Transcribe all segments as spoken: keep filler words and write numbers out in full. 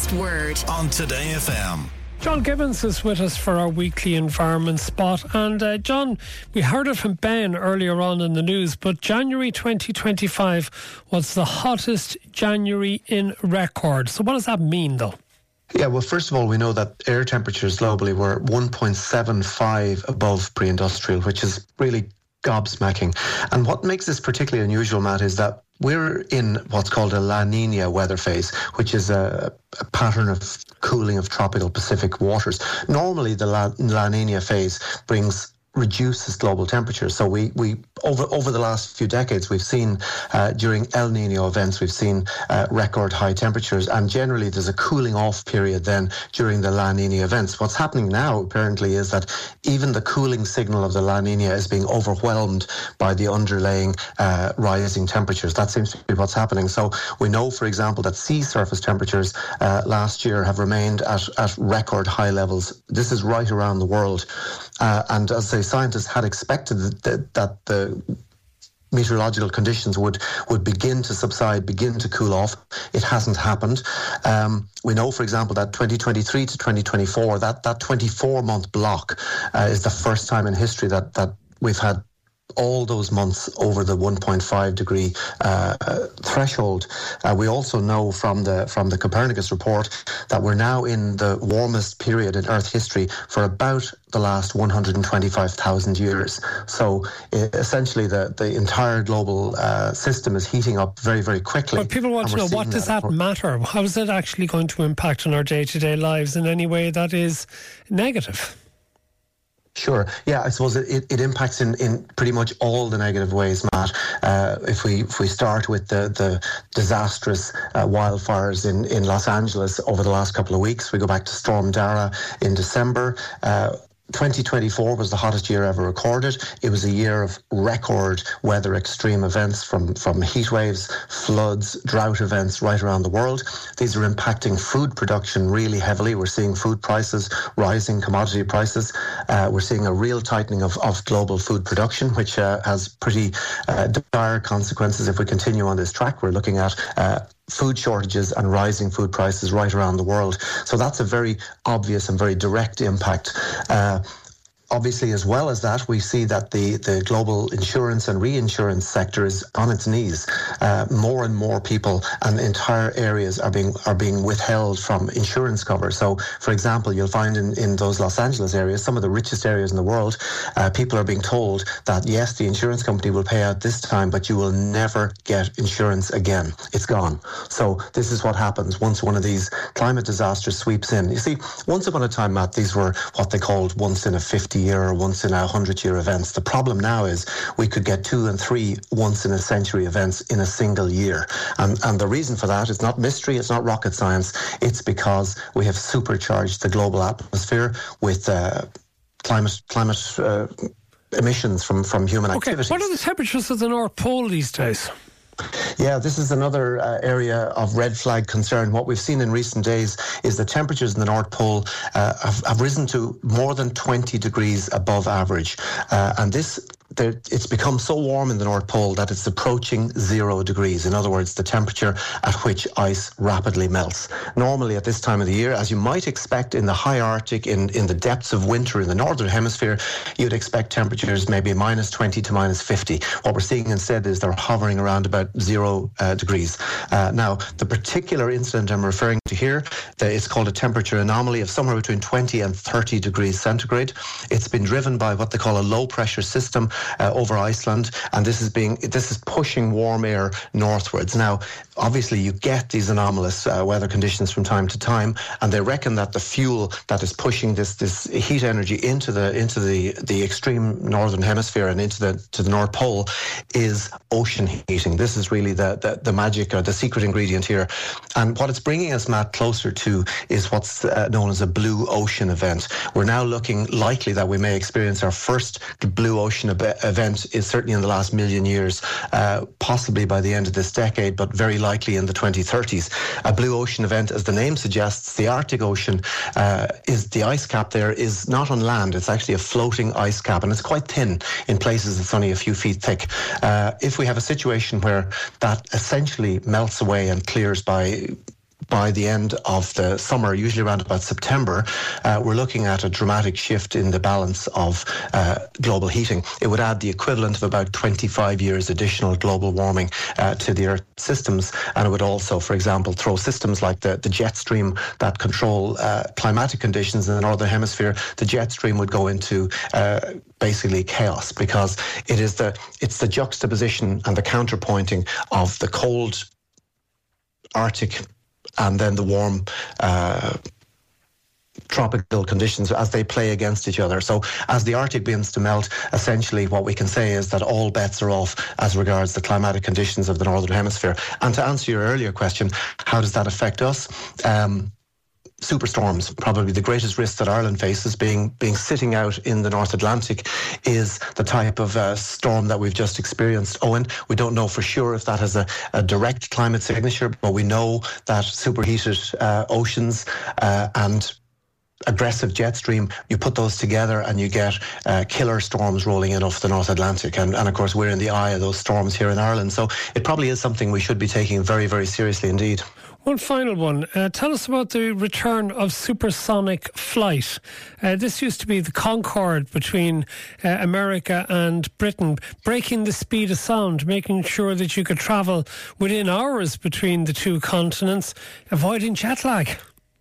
last word on Today F M. John Gibbons is with us for our weekly environment spot. And uh, John, we heard it from Ben earlier on in the news, but January twenty twenty-five was the hottest January in record. So what does that mean, though? Yeah, well, first of all, we know that air temperatures globally were one point seven five above pre-industrial, which is really gobsmacking. And what makes this particularly unusual, Matt, is that we're in what's called a La Nina weather phase, which is a, a pattern of cooling of tropical Pacific waters. Normally, the La, La Nina phase brings reduces global temperatures. So we, we over over the last few decades, we've seen uh, during El Nino events, we've seen uh, record high temperatures, and generally there's a cooling off period then during the La Nina events. What's happening now apparently is that even the cooling signal of the La Nina is being overwhelmed by the underlying uh, rising temperatures. That seems to be what's happening. So we know, for example, that sea surface temperatures uh, last year have remained at, at record high levels. This is right around the world. Uh, and as I say, scientists had expected that, that the meteorological conditions would, would begin to subside, begin to cool off. It hasn't happened. Um, we know, for example, that twenty twenty-three to twenty twenty-four, that, that twenty-four month block uh, is the first time in history that, that we've had all those months over the one point five degree uh, threshold. Uh, we also know from the from the Copernicus report that we're now in the warmest period in Earth history for about the last one hundred twenty-five thousand years. So uh, essentially the, the entire global uh, system is heating up very, very quickly. But people want to know, what does that, that matter? How is it actually going to impact on our day-to-day lives in any way that is negative? Sure. Yeah, I suppose it, it impacts in, in pretty much all the negative ways, Matt. Uh, if we if we start with the, the disastrous uh, wildfires in, in Los Angeles over the last couple of weeks, we go back to Storm Dara in December. Uh, twenty twenty-four was the hottest year ever recorded. It was a year of record weather extreme events from, from heat waves, floods, drought events right around the world. These are impacting food production really heavily. We're seeing food prices rising, commodity prices. Uh, we're seeing a real tightening of, of global food production, which uh, has pretty uh, dire consequences if we continue on this track. We're looking at uh, food shortages and rising food prices right around the world. So that's a very obvious and very direct impact. Uh, Obviously, as well as that, we see that the, the global insurance and reinsurance sector is on its knees. Uh, more and more people and entire areas are being are being withheld from insurance cover. So, for example, you'll find in, in those Los Angeles areas, some of the richest areas in the world, uh, people are being told that, yes, the insurance company will pay out this time, but you will never get insurance again. It's gone. So this is what happens once one of these climate disasters sweeps in. You see, once upon a time, Matt, these were what they called once in a fifty year or once in a hundred year events. The problem now is we could get two and three once in a century events in a single year. And, and the reason for that is not mystery, it's not rocket science. It's because we have supercharged the global atmosphere with uh, climate climate uh, emissions from, from human okay, activities. What are the temperatures of the North Pole these days? Yeah, this is another uh, area of red flag concern. What we've seen in recent days is the temperatures in the North Pole uh, have, have risen to more than twenty degrees above average. Uh, and this There, it's become so warm in the North Pole that it's approaching zero degrees. In other words, the temperature at which ice rapidly melts. Normally at this time of the year, as you might expect in the high Arctic, in, in the depths of winter in the Northern Hemisphere, you'd expect temperatures maybe minus twenty to minus fifty. What we're seeing instead is they're hovering around about zero uh, degrees. Uh, now, the particular incident I'm referring to here, the, it's called a temperature anomaly of somewhere between twenty and thirty degrees centigrade. It's been driven by what they call a low pressure system Uh, over Iceland, and this is being this is pushing warm air northwards. Now, obviously, you get these anomalous uh, weather conditions from time to time, and they reckon that the fuel that is pushing this this heat energy into the into the the extreme northern hemisphere and into the to the North Pole is ocean heating. This is really the the, the magic or the secret ingredient here, and what it's bringing us, Matt, closer to is what's uh, known as a blue ocean event. We're now looking likely that we may experience our first blue ocean event. event is certainly in the last million years, uh, possibly by the end of this decade, but very likely in the twenty thirties. A blue ocean event, as the name suggests, the Arctic Ocean, uh, is the ice cap there is not on land. It's actually a floating ice cap, and it's quite thin. In places, it's only a few feet thick. Uh, if we have a situation where that essentially melts away and clears by by the end of the summer, usually around about September, uh, we're looking at a dramatic shift in the balance of uh, global heating. It would add the equivalent of about twenty-five years additional global warming uh, to the Earth systems, and it would also, for example, throw systems like the, the jet stream that control uh, climatic conditions in the Northern Hemisphere. The jet stream would go into uh, basically chaos, because it is the it's the juxtaposition and the counterpointing of the cold Arctic and then the warm uh, tropical conditions as they play against each other. So as the Arctic begins to melt, essentially what we can say is that all bets are off as regards the climatic conditions of the Northern Hemisphere. And to answer your earlier question, how does that affect us? Um, Superstorms, probably the greatest risk that Ireland faces, being being sitting out in the North Atlantic, is the type of uh, storm that we've just experienced, Owen. We don't know for sure if that has a, a direct climate signature, but we know that superheated uh, oceans uh, and aggressive jet stream, you put those together and you get uh, killer storms rolling in off the North Atlantic. And, and of course, we're in the eye of those storms here in Ireland. So it probably is something we should be taking very, very seriously indeed. One final one. Uh, tell us about the return of supersonic flight. Uh, this used to be the Concorde between uh, America and Britain, breaking the speed of sound, making sure that you could travel within hours between the two continents, avoiding jet lag.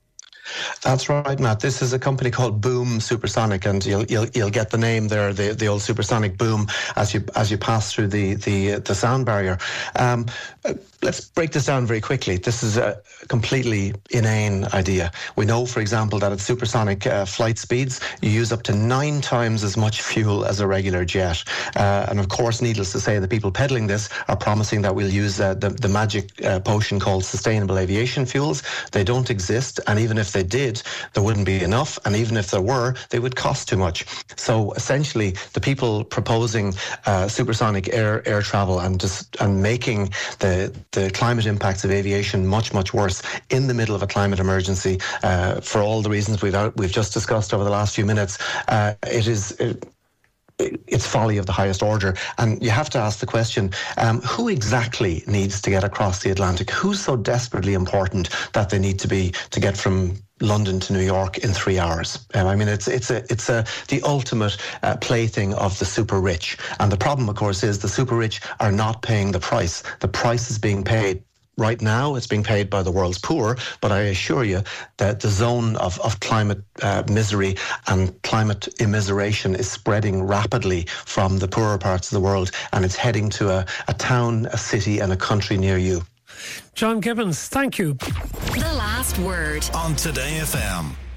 That's right, Matt. This is a company called Boom Supersonic, and you'll you'll, you'll get the name there, the, the old supersonic boom, as you as you pass through the the, the sound barrier. Um, let's break this down very quickly. This is a completely inane idea. We know, for example, that at supersonic uh, flight speeds, you use up to nine times as much fuel as a regular jet. Uh, and of course, needless to say, the people peddling this are promising that we'll use uh, the, the magic uh, potion called sustainable aviation fuels. They don't exist, and even if they did, there wouldn't be enough, and even if there were, they would cost too much. So essentially, the people proposing uh, supersonic air air travel and just and making the the climate impacts of aviation much much worse in the middle of a climate emergency, uh, for all the reasons we've out, we've just discussed over the last few minutes, uh, it is. It, It's folly of the highest order. And you have to ask the question, um, who exactly needs to get across the Atlantic? Who's so desperately important that they need to be to get from London to New York in three hours? Um, I mean, it's it's a it's a the ultimate uh, plaything of the super rich. And the problem, of course, is the super rich are not paying the price. The price is being paid. Right now, it's being paid by the world's poor, but I assure you that the zone of, of climate uh, misery and climate immiseration is spreading rapidly from the poorer parts of the world, and it's heading to a, a town, a city and a country near you. John Gibbons, thank you. The Last Word on Today F M.